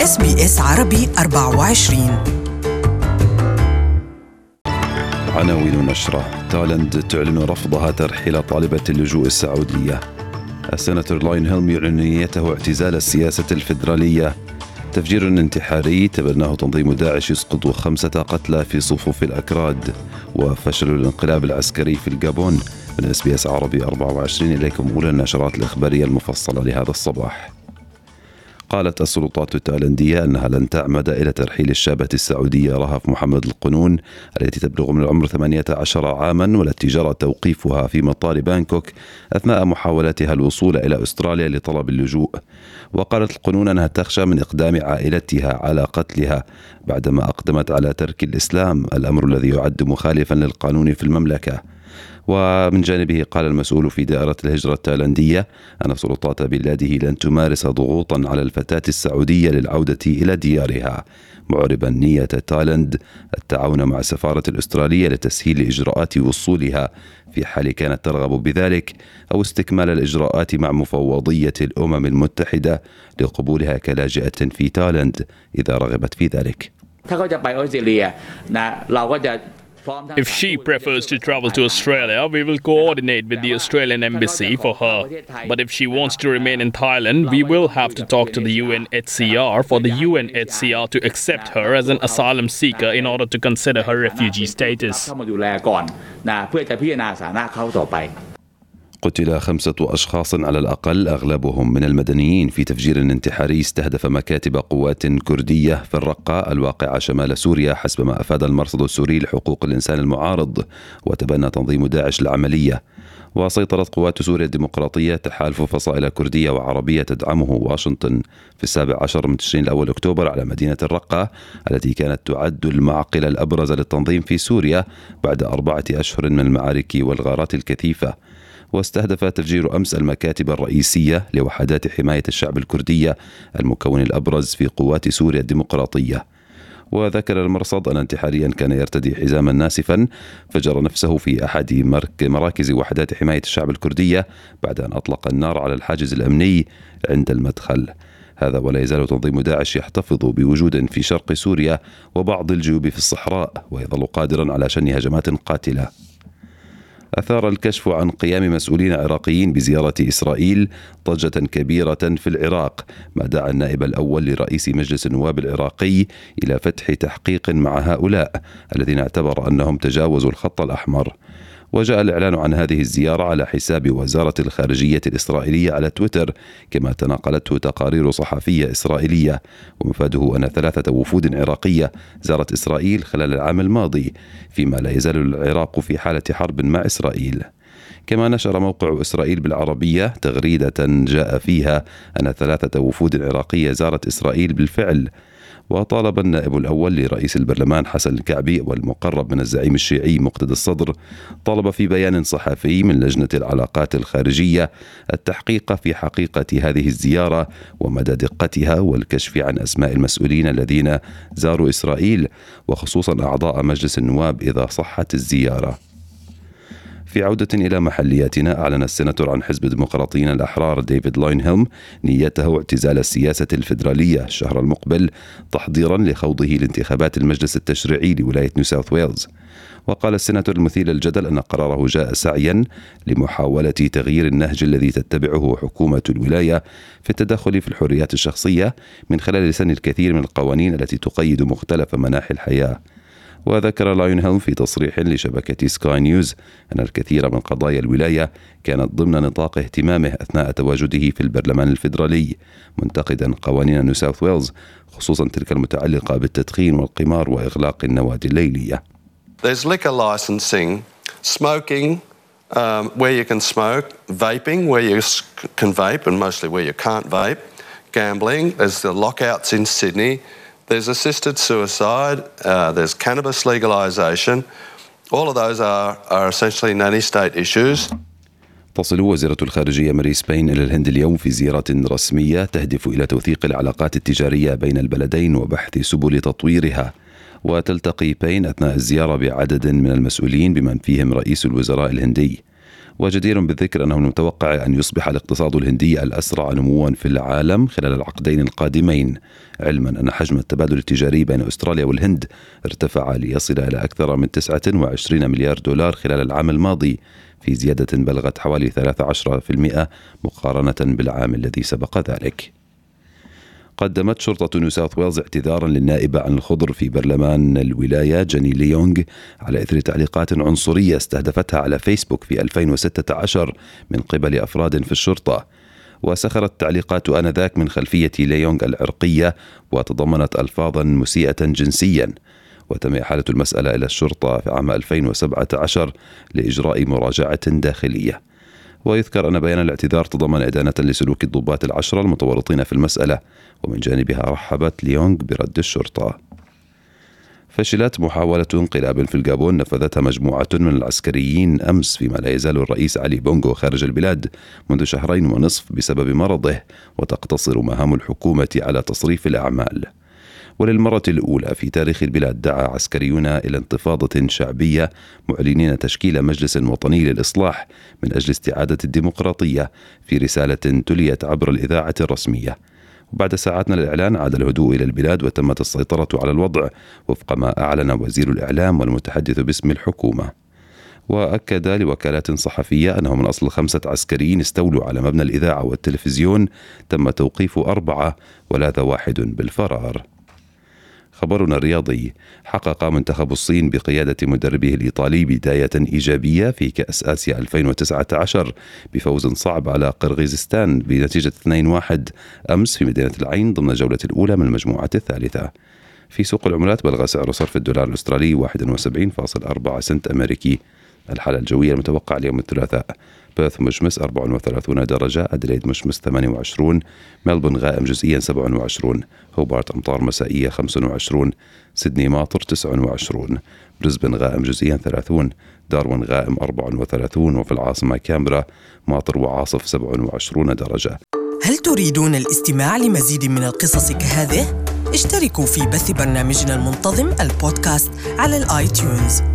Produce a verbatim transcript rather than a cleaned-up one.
إس بي إس عربي أربعة وعشرين. عناوين النشرة: تايلاند تعلن رفضها ترحيل طالبة اللجوء السعودية. السيناتور لاين هيلم يعلن نيته اعتزال السياسة الفيدرالية. تفجير انتحاري تبناه تنظيم داعش يسقط خمسة قتلى في صفوف الأكراد. وفشل الانقلاب العسكري في الجابون. من إس بي إس عربي أربعة وعشرين إليكم أولى النشرات الإخبارية المفصلة لهذا الصباح. قالت السلطات التايلاندية أنها لن تعمد إلى ترحيل الشابة السعودية رهف محمد القنون التي تبلغ من العمر ثمانية عشر عاما، والتي جرى توقيفها في مطار بانكوك أثناء محاولتها الوصول إلى أستراليا لطلب اللجوء. وقالت القنون أنها تخشى من إقدام عائلتها على قتلها بعدما أقدمت على ترك الإسلام، الأمر الذي يعد مخالفا للقانون في المملكة. ومن جانبه قال المسؤول في دائرة الهجرة التايلاندية أن سلطات بلاده لن تمارس ضغوطا على الفتاة السعودية للعودة إلى ديارها، معربا نية تايلاند التعاون مع السفارة الأسترالية لتسهيل إجراءات وصولها في حال كانت ترغب بذلك، أو استكمال الإجراءات مع مفوضية الأمم المتحدة لقبولها كلاجئة في تايلاند إذا رغبت في ذلك. If she prefers to travel to Australia, we will coordinate with the Australian embassy for her. But if she wants to remain in Thailand, we will have to talk to the U N H C R for the U N H C R to accept her as an asylum seeker in order to consider her refugee status. قتل خمسة أشخاص على الأقل أغلبهم من المدنيين في تفجير انتحاري استهدف مكاتب قوات كردية في الرقة الواقعة شمال سوريا، حسب ما أفاد المرصد السوري لحقوق الإنسان المعارض. وتبنى تنظيم داعش العملية. وسيطرت قوات سوريا الديمقراطية تحالف فصائل كردية وعربية تدعمه واشنطن في السابع عشر من تشرين الأول أكتوبر على مدينة الرقة التي كانت تعد المعقل الأبرز للتنظيم في سوريا بعد أربعة أشهر من المعارك والغارات الكثيفة. واستهدف تفجير أمس المكاتب الرئيسية لوحدات حماية الشعب الكردية المكون الأبرز في قوات سوريا الديمقراطية. وذكر المرصد أن انتحاريا كان يرتدي حزاما ناسفا فجر نفسه في أحد مراكز وحدات حماية الشعب الكردية بعد أن أطلق النار على الحاجز الأمني عند المدخل. هذا ولا يزال تنظيم داعش يحتفظ بوجود في شرق سوريا وبعض الجيوب في الصحراء، ويظل قادرا على شن هجمات قاتلة. أثار الكشف عن قيام مسؤولين عراقيين بزيارة إسرائيل ضجة كبيرة في العراق، ما دعا النائب الأول لرئيس مجلس النواب العراقي إلى فتح تحقيق مع هؤلاء الذين اعتبر أنهم تجاوزوا الخط الأحمر. وجاء الإعلان عن هذه الزيارة على حساب وزارة الخارجية الإسرائيلية على تويتر، كما تناقلته تقارير صحفية إسرائيلية. ومفاده أن ثلاثة وفود عراقية زارت إسرائيل خلال العام الماضي، فيما لا يزال العراق في حالة حرب مع إسرائيل. كما نشر موقع إسرائيل بالعربية تغريدة جاء فيها أن ثلاثة وفود عراقية زارت إسرائيل بالفعل. وطالب النائب الأول لرئيس البرلمان حسن الكعبي والمقرب من الزعيم الشيعي مقتدى الصدر طالب في بيان صحفي من لجنة العلاقات الخارجية التحقيق في حقيقة هذه الزيارة ومدى دقتها، والكشف عن أسماء المسؤولين الذين زاروا إسرائيل، وخصوصا أعضاء مجلس النواب إذا صحت الزيارة. في عودة إلى محلياتنا، أعلن السيناتور عن حزب الديمقراطيين الأحرار ديفيد لاين هيلم نيته اعتزال السياسة الفيدرالية الشهر المقبل تحضيرا لخوضه لانتخابات المجلس التشريعي لولاية نيو ساوث ويلز. وقال السيناتور المثير للجدل أن قراره جاء سعيا لمحاولة تغيير النهج الذي تتبعه حكومة الولاية في التدخل في الحريات الشخصية من خلال سن الكثير من القوانين التي تقيد مختلف مناحي الحياة. وذكر لاين هيلم في تصريح لشبكة سكاي نيوز أن الكثير من قضايا الولاية كانت ضمن نطاق اهتمامه أثناء تواجده في البرلمان الفيدرالي، منتقدا قوانين نيو ساوث ويلز خصوصا تلك المتعلقة بالتدخين والقمار وإغلاق النوادي الليلية. There's liquor licensing, smoking um, where you can smoke, vaping where you can vape and mostly where you can't vape, gambling, there's the lockouts in Sydney, there's assisted suicide, uh, there's cannabis legalisation. All of those are, are essentially nanny-state issues. تصل وزيرة الخارجية ماري سبين إلى الهند اليوم في زيارة رسمية تهدف إلى توثيق العلاقات التجارية بين البلدين وبحث سبل تطويرها. وتلتقي بين أثناء الزيارة بعدد من المسؤولين بمن فيهم رئيس الوزراء الهندي. وجدير بالذكر أنه من المتوقع أن يصبح الاقتصاد الهندي الأسرع نمواً في العالم خلال العقدين القادمين، علماً أن حجم التبادل التجاري بين أستراليا والهند ارتفع ليصل إلى أكثر من تسعة وعشرين مليار دولار خلال العام الماضي، في زيادة بلغت حوالي ثلاثة عشر بالمئة مقارنة بالعام الذي سبق ذلك. قدمت شرطة نيو ساوث ويلز اعتذارا للنائبة عن الخضر في برلمان الولاية جيني ليونغ على إثر تعليقات عنصرية استهدفتها على فيسبوك في ألفين وستة عشر من قبل أفراد في الشرطة. وسخرت التعليقات آنذاك من خلفية ليونغ العرقية وتضمنت ألفاظا مسيئة جنسيا، وتم إحالة المسألة إلى الشرطة في عام ألفين وسبعة عشر لإجراء مراجعة داخلية. ويذكر أن بيان الاعتذار تضمن إدانة لسلوك الضباط العشرة المتورطين في المسألة، ومن جانبها رحبت ليونغ برد الشرطة. فشلت محاولة انقلاب في الغابون نفذتها مجموعة من العسكريين أمس، فيما لا يزال الرئيس علي بونغو خارج البلاد منذ شهرين ونصف بسبب مرضه، وتقتصر مهام الحكومة على تصريف الأعمال. وللمرة الأولى في تاريخ البلاد دعا عسكريون إلى انتفاضة شعبية معلنين تشكيل مجلس وطني للإصلاح من أجل استعادة الديمقراطية، في رسالة تليت عبر الإذاعة الرسمية. وبعد ساعات من الإعلان عاد الهدوء إلى البلاد وتمت السيطرة على الوضع وفق ما أعلن وزير الإعلام والمتحدث باسم الحكومة. وأكد لوكالات صحفية أنه من أصل خمسة عسكريين استولوا على مبنى الإذاعة والتلفزيون تم توقيف أربعة ولاذ واحد بالفرار. خبرنا الرياضي: حقق منتخب الصين بقيادة مدربه الإيطالي بداية إيجابية في كأس آسيا ألفين وتسعة عشر بفوز صعب على قرغيزستان بنتيجة اثنين واحد أمس في مدينة العين ضمن الجولة الأولى من المجموعة الثالثة. في سوق العملات بلغ سعر صرف الدولار الأسترالي واحد وسبعين فاصلة أربعة سنت أمريكي. الحالة الجوية المتوقعة اليوم الثلاثاء: بيرث مشمس أربعة وثلاثين درجة، أدليد مشمس ثمانية وعشرين، ملبون غائم جزئيا سبعة وعشرين، هوبارت أمطار مسائية خمسة وعشرين، سيدني ماطر تسعة وعشرين، بريسبن غائم جزئيا ثلاثين، داروين غائم أربعة وثلاثين، وفي العاصمة كامبرا ماطر وعاصف سبعة وعشرين درجة. هل تريدون الاستماع لمزيد من القصص كهذه؟ اشتركوا في بث برنامجنا المنتظم البودكاست على الآيتيونز.